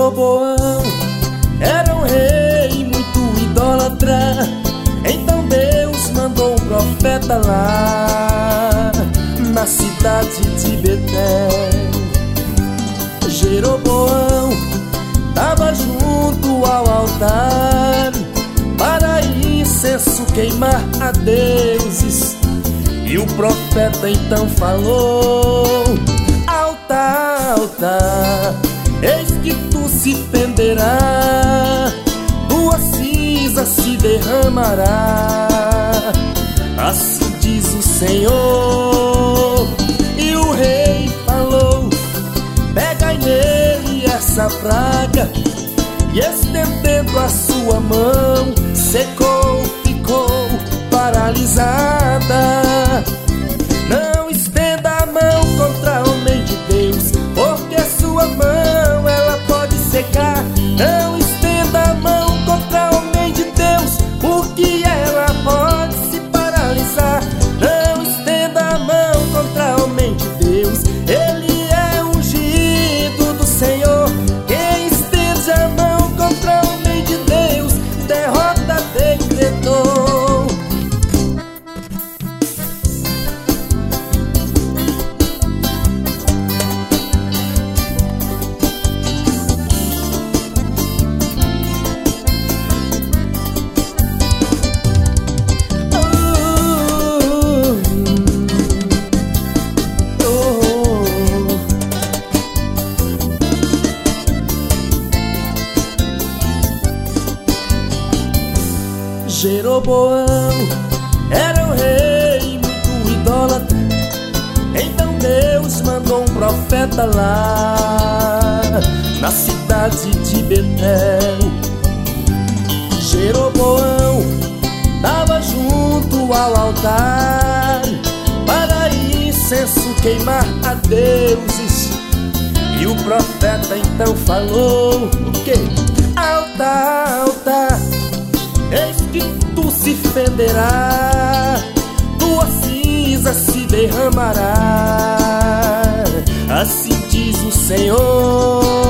Jeroboão era um rei muito idólatra. Então Deus mandou um profeta lá na cidade de Betel. Jeroboão estava junto ao altar para incenso queimar a deuses. E o profeta então falou: altar, altar, eis que tu se fenderá, tua cinza se derramará. Assim diz o Senhor. E o rei falou: pegai nele essa praga. E estendendo a sua mão, secou, ficou paralisada. Não estenda a mão contra o homem de Deus, porque sua mão ela pode secar. Não estenda a mão contra o homem de Deus, porque ela pode se paralisar. Não estenda a mão contra o homem de Deus, ele é ungido do Senhor. Quem estende a mão contra o homem de Deus, derrota decretou. Jeroboão era um rei muito idólatra. Então Deus mandou um profeta lá na cidade de Betel. Jeroboão estava junto ao altar para incenso queimar a deuses. E o profeta então falou: o quê? Altar, altar, eis que tu se fenderá, tua cinza se derramará. Assim diz o Senhor.